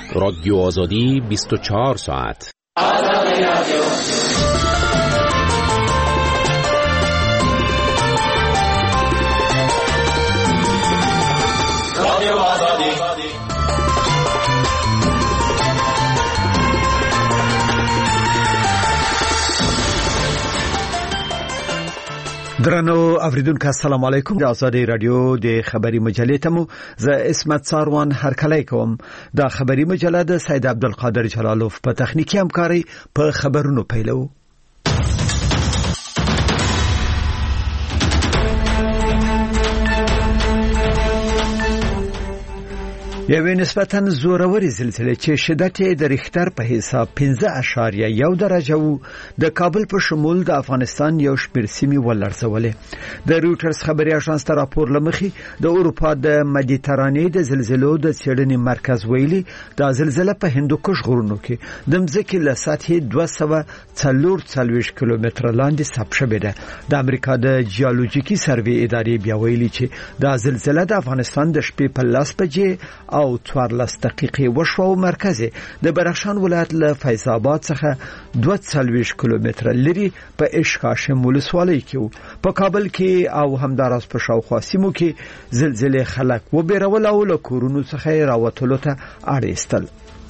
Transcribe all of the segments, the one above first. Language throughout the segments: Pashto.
رادیو آزادی 24 ساعت. درنو اوریدونکو السلام علیکم. د آزادی رادیو د خبری مجلې ته مو زه اسمت ساروان هرکلی کوم. د خبری مجله د سید عبدالقادر جلالوف په تخنیکی همکاري په خبرونو پیلو. یوه نسبتاً زوروري زلزلې چې شدت یې د ریختر په حساب 5.1 درجه وو د کابل په شمول د افغانستان یو شمېر سیمې ولړزولې. د رویټرز خبري اژانس ته راپور لمخې د اروپا د مدیترانې د زلزلو د څېړنې مرکز ویلي د زلزلې په هندوکش غرونو کې د مځکې له سطحې 244 کیلومتره لاندې ثبت شوې ده. د امریکا د جیولوژیکي سروې ادارې بیا ویلي چې د زلزلې د افغانستان د شپې په 10 بجې او 14 دقیقې وشو او مرکز د بدخشان ولایت له فیض آباد څخه 240 کیلومتره لري په اشکاشم ولسوالۍ کې. په کابل کې او همداراز په شاوخوا سیمو کې زلزلې خلک وبېرول او له کورونو څخه راوتلو ته اړ ایستل.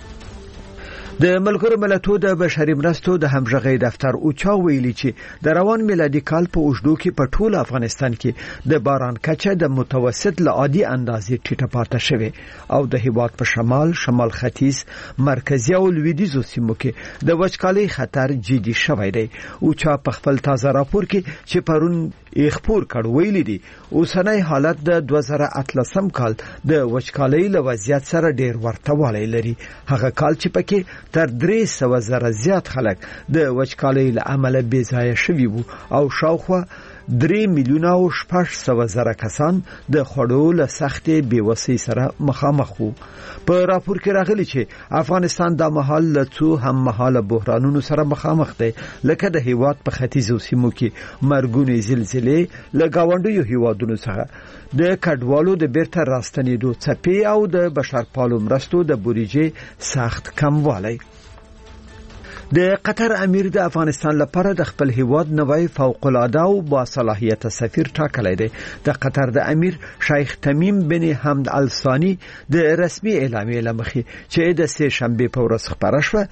د ملګرو ملتونو د بشري مرستو د همغږي دفتر اوچا ویلي چې د روان میلادي کال په اوږدو کې په ټول افغانستان کې د باران کچه د متوسط له عادي اندازې ټیټه پاتې شوه او د هیواد په شمال ختیځ مرکزي او لویدیځو سیمو کې د وچکالۍ خطر جدي شوی دی. اوچا په خپل تازه راپور کې چې پرون خبر کړ ویلي دي اوسنۍ حالت د 2018 کال د وچکالۍ له وضعیت سره ډیر ورته والی لري. هغه کال چې پکې تر 300,000 زیات خلک د وچکالۍ له امله بې ځایه شوي وو او شاوخوا 3,600,000 کسان د خوړو له سختې بیوسۍ سره مخامخ وو. په راپور کې راغلي چې افغانستان د مهال له څو هم مهاله بحرانونو سره مخامخ دی لکه د هیواد په ختیځو سیمو کې مرګونې زلزلې له گاونډیو هیوادونو څخه د کډوالو د بیرته راستنېدو څپې او د بشرپالو مرستو د بودیجې سخت کموالی. د قطر امیر د افغانستان لپاره د خپل هیواد نوی فوق العاده او با صلاحیت سفیر ټاکلی دی. د قطر د امیر شیخ تمیم بن حمد الثانی د رسمي اعلامیې لمخې چې د سه شنبه په ورځ خبره شوه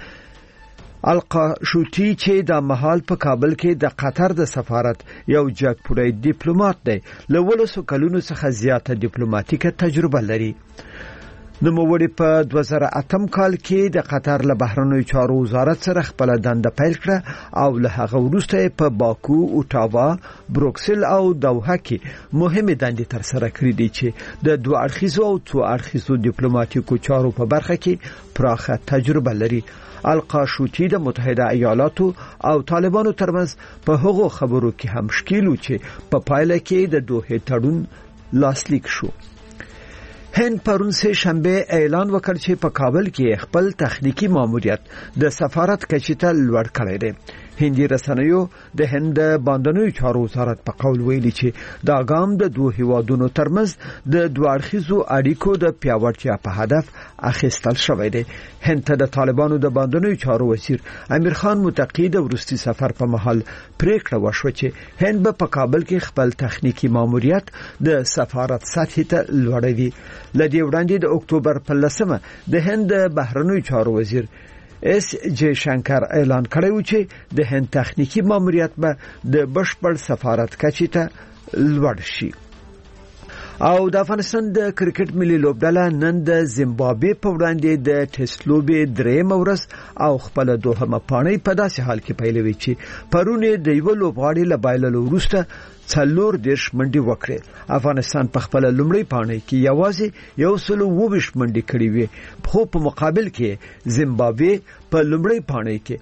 القاشوتی چې د مهال په کابل کې د قطر د سفارت یو جګپوړی ډیپلوماټ دی له 200 کلونو څخه زیاته ډیپلوماټیکه تجربه لري. نوموړي په 2008 کال کې د قطر له بهرنیو چارو وزارت سره خپل دنده پیل کړه او له هغه وروسته په باکو، اوټاوا، بروکسل او دوحه کې مهمه دندې تر سره کړې دي چې د دوه اړخیزو او څو اړخیزو ډیپلوماټیکو چارو په برخه کې پراخه تجربه لري. القاشوتی د متحده ایالاتو او طالبانو ترمنځ په هغو خبرو کې هم شکیل و چې په پایله کې د دوحه تړون لاسلیک شو. هند پرون سه شنبه اعلان وکړ چې په کابل کې خپل تخنیکی ماموریت د سفارت کچې ته لوړ کړی دی. هندي رسنیو د هند باندنوي چارو وزارت په قول ویلي چې دا ګام د دوه هیوادونو ترمنځ د دوه اړخیزو اړیکو د پیاوړتیا په هدف اخیستل شوی دی. هند ته د طالبانو د باندنوي چارو وزیر امیر خان متقی د ورستي سفر په مهال پریکړه وشوه چې هند به په کابل کې خپل تخنیکی ماموریت د سفارت سطح ته لوړوي. لدی وړاندې د اکتوبر په 10 د هند بهرنوي چارو وزیر اس جی شنکر اعلان کړی و چې د هند تخنیکی ماموریت به د بشپړ سفارت کچې ته لوړ شي. او د افغانستان د کرکټ ملي لوبډله نن د زیمبابوې په وړاندې د ټیسټ لوبې درېمه ورځ او خپل دوهمه پاڼۍ په داسې حال کې پیلوي چې پرون د یو لوبغاړي له بایللو وروسته 40 منډي وکړي. افغانستان په خپل لومړی پاڼۍ کې یوازې 120 منډي کړې وي خو په مقابل کې زیمبابوې په لومړی پاڼۍ کې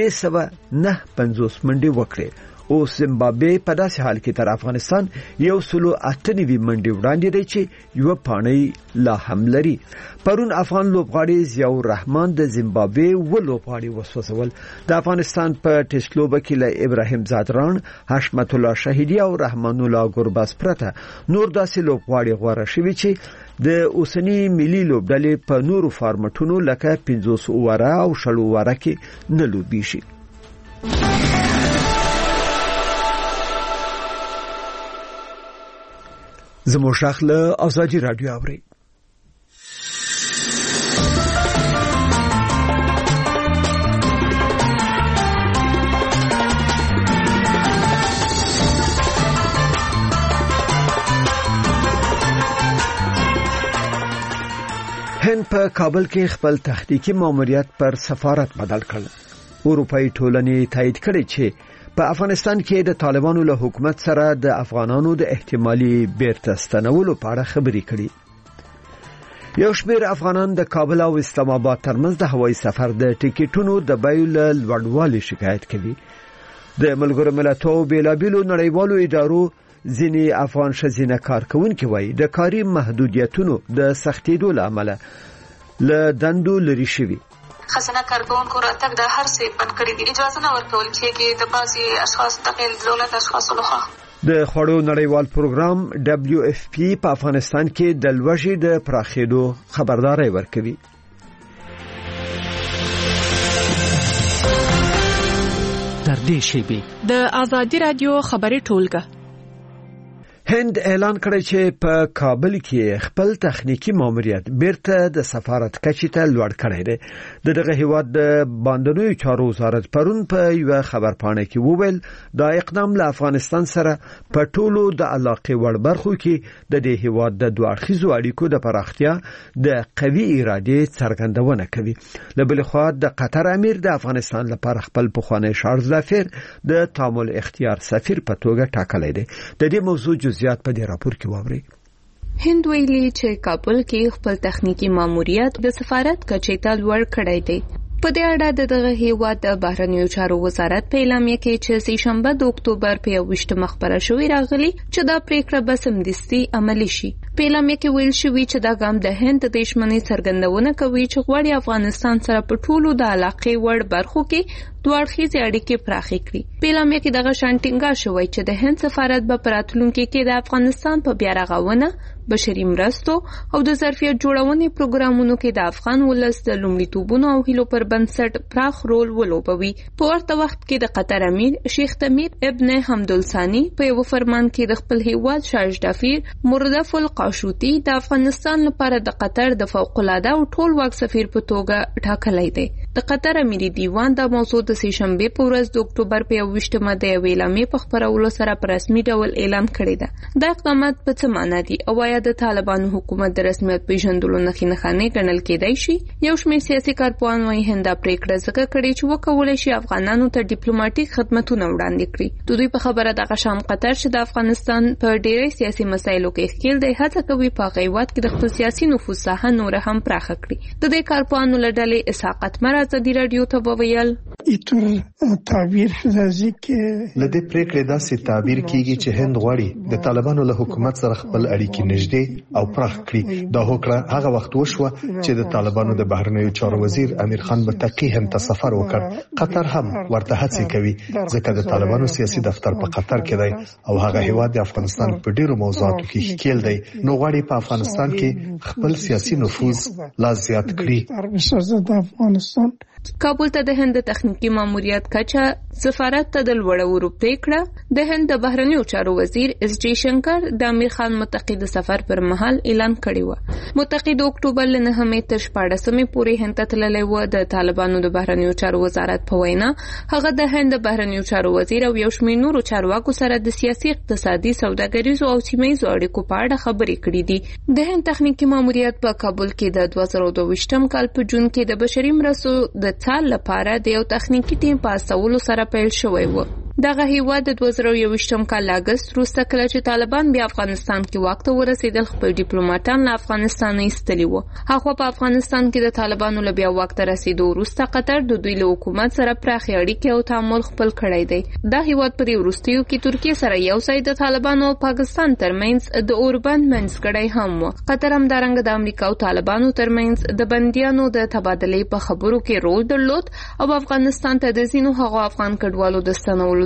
350 منډي وکړي. او زیمبابوې په داسې حال کې تر افغانستان 198 منډي وړاندې دی چې یو پاڼۍ لا هم لري. پرون افغان لوبغاړي ضیاء الرحمن د زیمبابوې و لوبغاړي وسوسول. د افغانستان په ټیسټ لوبه کې له ابراهیم زادران، حشمت الله شهیدی او رحمان الله ګرباس پرته نور داسې لوبغاړي غوړه شوي چې د اوسنی ملي لوبډلې په نورو فارمټونو لکه 50 اوره او 60 اوره کې نه لوبي شي. زموږ شاخله ازادي رادیو اوري. هند په کابل کې خپل تخنیکی ماموریت پر سفارت بدل کړ. اروپאי ټولنې تایید کړی چې په افغانستان کې د طالبانو له حکومت سره د افغانانو د احتمالي بیرته ستنولو په اړه خبرې کړي. یو شمېر افغانان د کابل او اسلام آباد ترمنځ د هوایي سفر د ټیکټونو د بیو له لوړوالي شکایت کوي. د ملګرو ملتونو بیلابیلو نړیوالو ادارو ځینې افغان ښځینه کارکونکي وایي د کاري محدودیتونو د سختېدو له امله له دندو لرې شوي. خزانه کارکونکو راتګ د هر څه بند کړی دي. اجازه نه ورکول کېږي د بعضي اشخاص د غیر دولت اشخاصو لخوا. د خوړو نړیوال پروګرام WFP په افغانستان کې د لوږې د پراخېدو خبرداري ورکوي. در دې شیبې د ازادي رادیو خبري ټولګه هند اعلان کړی چې په کابل کې خپل تخنیکی ماموریت بیرته د سفارت کچې ته لوړ کړی دی. دغه هیواد د باندنوي چارو وزارت پرون په یو خبرپاڼه کې وویل دا اقدام له افغانستان سره په ټولو د علاقې وړ برخو کې د دې هیواد د دوه اړخیزو اړیکو د پراختیا د قوي ارادې څرګندونه کوي. له بل خوا د قطر امیر د افغانستان لپاره خپل پخوانی شارلز لافیر د تعامل اختیار سفیر په توګه ټاکلی دی. د دې موضوع زیات په دې راپور کې واوري. هند ویلي چې کابل کې خپل تخنیکی ماموریت د سفارت کچې ته لوړ کړی دی. په دې اړه دغه هیواد د بهرنیو چارو وزارت په اعلامیه کې چې سه شنبه د اکتوبر په 28 مخبره شوې راغلي چې دا پریکړه به سمدستي عملي شي. په اعلامیه کې ویل شوی چې دا ګام د هند د دښمنۍ څرګندونه کوي چې غواړي افغانستان سره په ټولو د علاقې وړ برخو کې دوه اړخیزې اړیکې پراخې کړي. په اعلامیه کې دغه شان ټینګار شوی چې د هند سفارت به په راتلونکي کې د افغانستان په بیا رغونه، بشري مرستو او د ظرفیت جوړونې پروګرامونو کې د افغان ولس د لومړیتوبونو او هیلو پر بنسټ پراخ رول ولوبوي. په ورته وخت کې د قطر امیر شیخ تمیم ابن حمدالثاني په یو فرمان کې د خپل هیواد شارج دافیر مردف القاشوطي د افغانستان لپاره د قطر د فوق العاده او ټول واک سفیر په توګه ټاکلی دی. د قطر امیري دیوان د موضوع د سه شنبه په ورځ د اکتوبر په 28مه د اعلامیې په خبرولو سره په رسمي ډول اعلان کړی دی. دا اقدامات په څه معنی دي او آیا د طالبانو حکومت د رسمیت پیژندلو نښې نه ګڼل کېدای شي؟ یو شمېر سیاسي کارپوهان وايي هند پریکړه ځکه کړې چې وکولای شي افغانانو ته ډیپلوماټیک خدمتونه وړاندې کړي. د دوی په خبره دغه شام قطر چې د افغانستان په ډېری سیاسي مسایلو کې ښکیل دی هڅه کوي په هیواد کې د خپل سیاسي نفوذ ساحه نور هم پراخه کړي. د دې کارپوهانو له ډلې اسحاق اتمر ازادي رادیو ته وویل تعبیر راځي کې لدې پریکړې داسې تعبیر کیږي چې هند غواړي د طالبانو له حکومت سره خپل اړیکې نږدې او پراخ کړي. دا هوکړه هغه وخت وشوه چې د طالبانو د بهرنیو چارو وزیر امیر خان متقی هند ته سفر وکړ. قطر هم ورته هڅې کوي ځکه د طالبانو سیاسي دفتر په قطر کې دی او هغه هیواد د افغانستان په ډیرو موضوعاتو کې ښکیل دی. نو غواړي په افغانستان کې خپل سیاسي نفوذ لا زیات کړي. کابل ته د هند تخنیکی ماموریت کچا سفارت ته د لوړولو پریکړه د هند د بهرنیو چارو وزیر اس جی شنکر د امیر خان متقی د سفر پر مهال اعلان کړی و. متقی د اکتوبر له 9 تر 14 پورې هند ته تللی و. د طالبانو د بهرنیو چارو وزارت په وینا هغه د هند د بهرنیو چارو وزیر او یو شمېر نورو چارواکو سره د سیاسي، اقتصادي، سوداګریزو او سیمه‌ییزو اړیکو په اړه خبرې کړې دي. د هند تخنیکی ماموریت په کابل کې د 2022م کال په جون کې د بشري مرستو د څال لپاره د یو تخنیکی ټیم په استولو سره پیل شوی و. دغه هیواد د 2021م کال اگست وروسته کله چې طالبان بیا افغانستان کې واک ته ورسېدل خپل ډیپلوماټان له افغانستان ایستلي وو. هغه په افغانستان کې د طالبانو له بیا واک ته رسیدو وروسته قطر د دوی له حکومت سره پراخې اړیکې او تعامل خپل کړی دی. دا هیواد په وروستیو کې ترکیه سره یو ځای د طالبانو او پاکستان ترمنځ د اوربند منځګړی هم و. قطر هم دارنګ د امریکا او طالبانو ترمنځ د بندیانو د تبادلې په خبرو کې رول درلود او افغانستان ته د ځینو هغو افغان کډوالو د ستنولو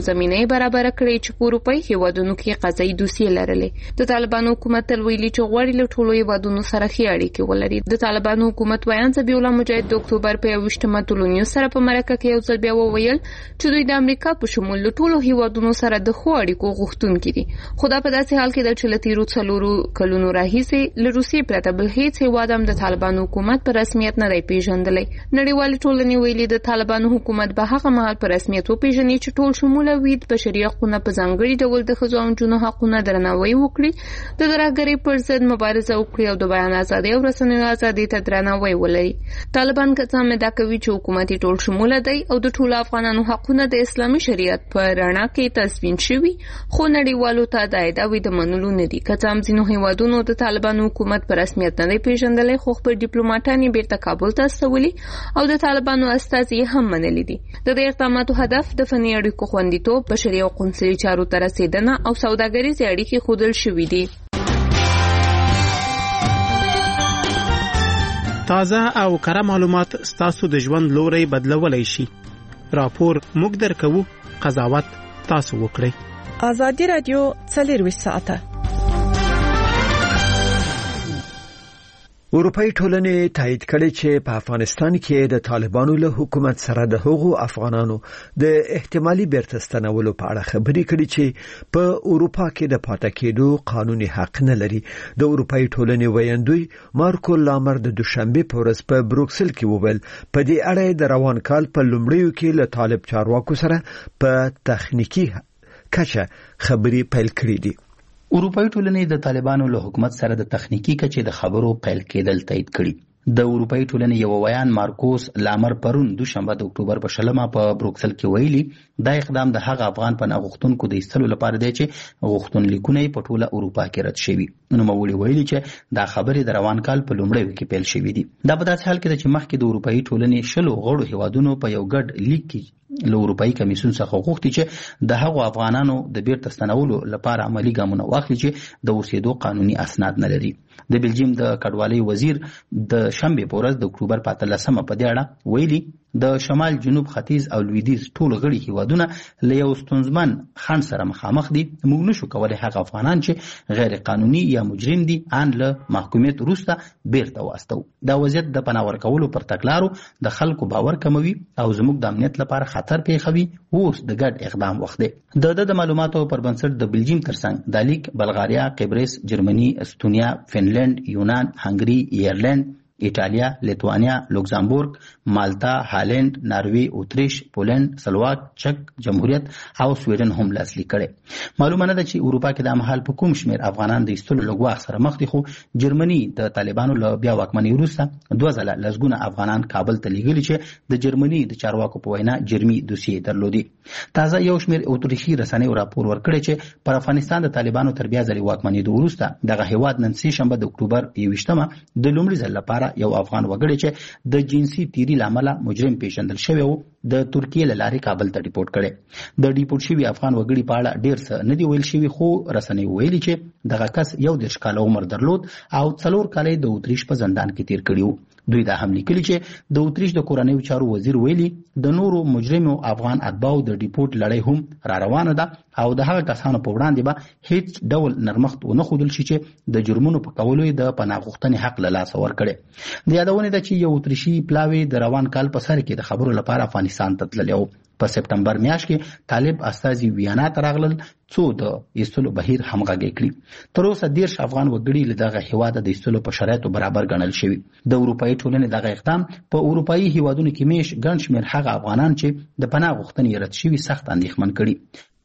زمینه برابر کړې چې په اروپאי هیوادونو کې قضایي دوسیې لرلې. د طالبانو حکومت تل ویلي چې غواړي له ټولو هیوادونو سره ښې اړیکې ولري. د طالبانو حکومت ویان ذبیح الله مجاهد د اکتوبر په 28مه تولونیو سره په مرکه کې یو ځل بیا وویل چې دوی د امریکا په شمول له ټولو هیوادونو سره د ښو اړیکو غوښتونکي دي. خو دا په داسې حال کې ده چې له تیرو 4 کلونو راهیسې له روسیې پرته بل هیڅ هیواد هم د طالبانو حکومت په رسمیت نه دی پیژندلی. نړیوالې ټولنې ویلي د طالبانو حکومت به هغه مهال په رسمیت وپیژني چې ټول شموله وي د بشري حقوقو په ځانګړي ډول د ښځو او نجونو حقوقو درناوی وکړي، د ترهګرۍ پر ضد مبارزه وکړي او د بیان ازادي او رسنیو ازادي ته درناوی ولري. طالبان که څه مدا کوي چې حکومت ټول شموله دی او د ټولو افغانانو حقوقونه د اسلامي شریعت په رڼا کې تضمین شوي، خو نړیوالو ته دا ادعاوې د منلو نه دي. که څه هم ځینو هیوادونو د طالبانو حکومت په رسمیت نه دی پیژندلی، خو خپل ډیپلوماټان یې بیرته کابل ته استولي او د طالبانو استازي هم منلي دي. د دې اقداماتو هدف د فني اړیکو خوندیتوب، بشري او قونسلي چارو ته رسیدنه او سوداګریزې اړیکې ښودل شوي دي. تازه او کره معلومات ستاسو د ژوند لوري بدلولای شي. راپور موږ درکوو، قضاوت تاسو وکړئ. ازادي رادیو 24 ساعته. اروپאי ټولنې تایید کړي چې په افغانستان کې د طالبانو له حکومت سره د هغو افغانانو د احتمالي بیرته ستنولو په اړه خبرې کړي چې په اروپا کې د پاتې کېدو قانوني حق نه لري. د اروپאי ټولنې ویاندوی مارکو لامر د دوشنبه په ورځ په بروکسل کې وویل په دې اړه د روان کال په لومړیو کې له طالب چارواکو سره په تخنیکی کچه خبرې پیل کړې دي. اروپאי ټولنې د طالبانو له حکومت سره د تخنیکی کچې د خبرو پیل کېدل تایید کړي. د اروپאי ټولنې یو ویان مارکوس لامر پرون دوشنبه د اکتوبر په 20 په بروکسل کې ویلي دا اقدام د هغه افغان پناه غوښتونکو د ایستلو لپاره دی چې غوښتنلیکونه په ټوله اروپا کې رد شوي. نوموړي ویلي چې دا خبرې د روان کال په لومړیو کې پیل شوي دي. دا په داسې حال کې ده چې مخکې د اروپאי ټولنې 10 غړو هیوادونو په یو ګډ لیک کې له اروپאי کمیسیون څخه غوښتي چې د هغو افغانانو د بیرته ستنولو لپاره عملی ګامونه واخلي چې د اوسېدو قانوني اسناد نه لري. د بلجیم د کډوالۍ وزیر د شنبه په ورځ د اکتوبر په 13 په دې اړه ویلي د شمال جنوب ختیځ او لویدیځ ټول غړي هیوادونه له یو ستونزمن خنډ سره مخامخ دي. موږ نشو کولای هغه افغانان چې غیر قانوني یا مجرم دي ان له محکومیت وروسته بیرته واستو. دا وضعیت د پناه ورکولو پر تګلارو د خلکو باور کموي او زموږ د امنیت لپاره خطر پیښوي. اوس د ګډ اقدام وخت دی. د معلوماتو پر بنسټ د بلجیم ترڅنګ د لیک بلغاریا، قبرس، جرمني، استونیا، فنلند، یونان، هنګري، ایرلند، ایټالیا، لیتوانیا، لوکزامبورګ، مالتا، هالند، ناروی، اتریش، پولند، سلواک، چک جمهوریت او سویډن هم لاسلیک کړي. معلومه نه ده چې اروپا کې د مهال په کوم شمیر افغانان د ایستلو لګواخ سره مخ دي، خو جرمني د طالبانو له بیا واکمنۍ وروسته 2 ځله لسګونه افغانان کابل ته لیږلي چې د جرمني د چارواکو په وینا جرمي دوسیې درلودي. تازه یو شمیر اتریشي رسنیو راپور ورکړی چې پر افغانستان د طالبانو تر بیا ځلې واکمنۍ وروسته دغه هیواد نن سه شنبه د اکتوبر 21 د لومړي ځل لپاره یو افغان وګړی چې د جنسي تیری لامل مجرم پیژندل شوی و د ترکیې له لارې کابل ته ډیپورت کړي. د ډیپورت شوی افغان وګړي په اړه ډیر څه نه دی ویل شوی، خو رسنۍ ویلي چې دغه کس 11 کاله عمر درلود او 4 کاله د اتریش په زندان کې تیر کړی و. دوی دا هم لیکلي چې د اتریش د کورنیو چارو وزیر ویلي د نورو مجرمو افغان اتباعو د ډیپورت لړۍ هم را روانه ده او د هغه کسانو په وړاندې به هیڅ ډول نرمښت ونه ښودل شي چې د جرمونو په کولو د پناه غوښتنې حق له لاسه ورکړي. د یادونه ده چې یو اتریشي پلاوی د روان کال په سر کې د خبرو لپاره افغانستان ته تللی و. په سپټمبر میاشت کې طالب استازي ویانا ته راغلل څو د ایستلو بهیر همغږی کړي. تر اوسه 13 افغان وګړي له دغه هیواده د ایستلو په شرایطو برابر ګڼل شوي. د اروپאי ټولنې دغه اقدام په اروپאי هیوادونو کې میش ګڼ شمېر هغه افغانان چې د پناه غوښتنې رد شوي سخت اندېښمن کړي.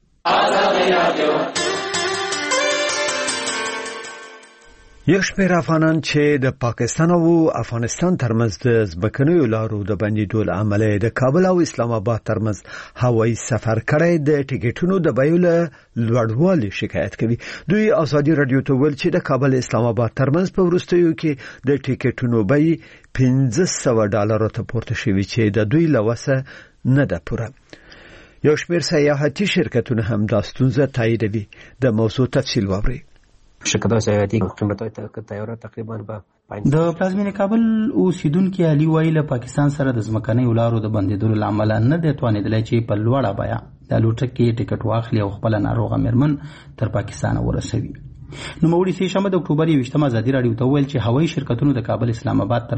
یو شمېر افغانان چې د پاکستان او افغانستان ترمنځ د ځمکنیو لارو د بندیدو له امله د کابل او اسلام آباد ترمنځ هوایي سفر کړی د ټیکټونو د بیو له لوړوالي شکایت کوي. دوی ازادي رادیو ته ویل چې د کابل اسلام آباد ترمنځ په وروستیو کې د ټیکټونو بیې $1500 ته پورته شوي چې د دوی له وسه نه ده پوره. یو شمېر سیاحتي شرکتونه هم دا ستونزه تاییدوي. د موضوع تفصیل واورئ. شرکت‌های سیاحتی قیمت‌های طیاره تقریبا به د پلازمینې کابل اوسیدونکو علي ویل پاکستان سره د ځمکنیو لارو د بندیدلو لامل نه دی توانیدلی چې په لوړه بیه د الوتکې ټکټ واخلي او خپل ناروغه مېرمن تر پاکستان ورسوي. نو موري سه شنبه د اکتوبر 28 ازادي راډیو ته ویل چې هوایي شرکتونو د کابل اسلام آباد